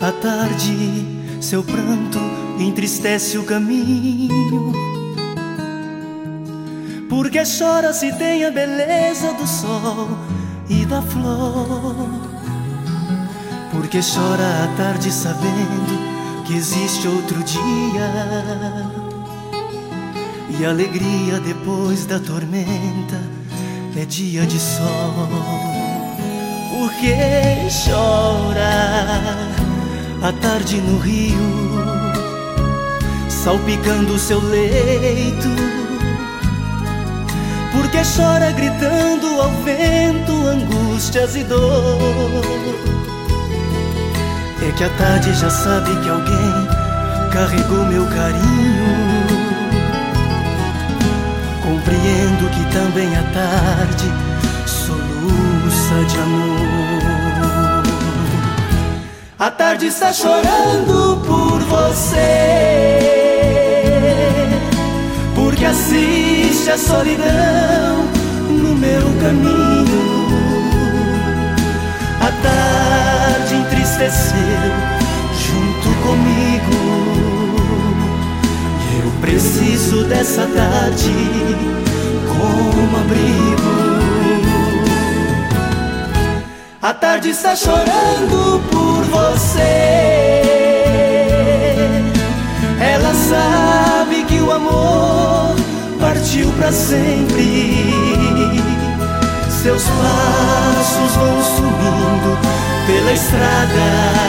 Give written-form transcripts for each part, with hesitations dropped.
À tarde, seu pranto entristece o caminho. Por que chora se tem a beleza do sol e da flor? Por que chora à tarde sabendo que existe outro dia e alegria depois da tormenta é dia de sol? Por que chora à tarde no rio, salpicando seu leito? Por que chora gritando ao vento angústias e dor? É que a tarde já sabe que alguém carregou meu carinho. Compreendo que também a tarde soluça de amor. A tarde está chorando por você, porque assiste a solidão no meu caminho. A tarde entristeceu junto comigo, e eu preciso dessa tarde como abrigo. A tarde está chorando por você, ela sabe que o amor partiu pra sempre. Seus passos vão sumindo pela estrada,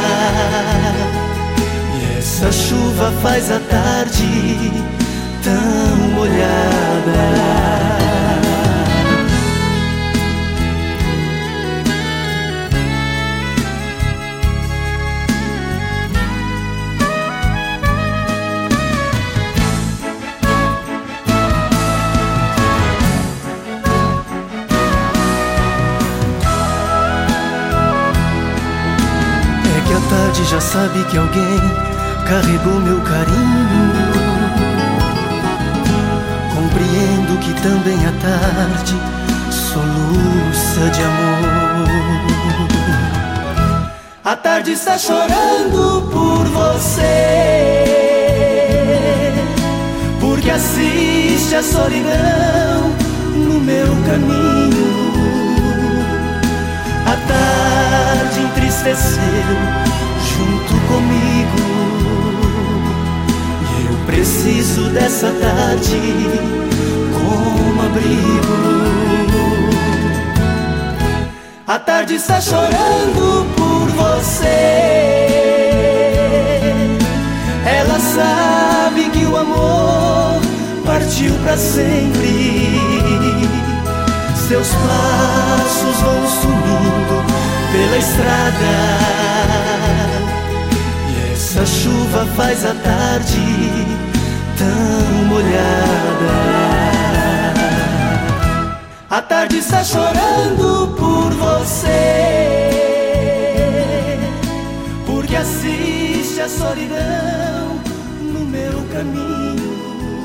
e essa chuva faz a tarde tão molhada. A tarde já sabe que alguém carregou meu carinho. Compreendo que também a tarde soluça de amor. A tarde está chorando por você, porque assiste a solidão no meu caminho. A tarde entristeceu junto comigo, e eu preciso dessa tarde como abrigo. A tarde está chorando por você, ela sabe que o amor partiu pra sempre. Seus passos vão sumindo pela estrada, e essa chuva faz a tarde tão molhada. A tarde está chorando por você, porque assiste a solidão no meu caminho.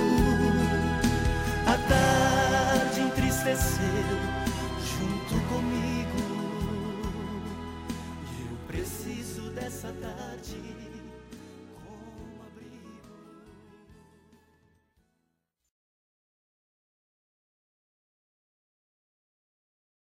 A tarde entristeceu junto comigo, e eu preciso dessa tarde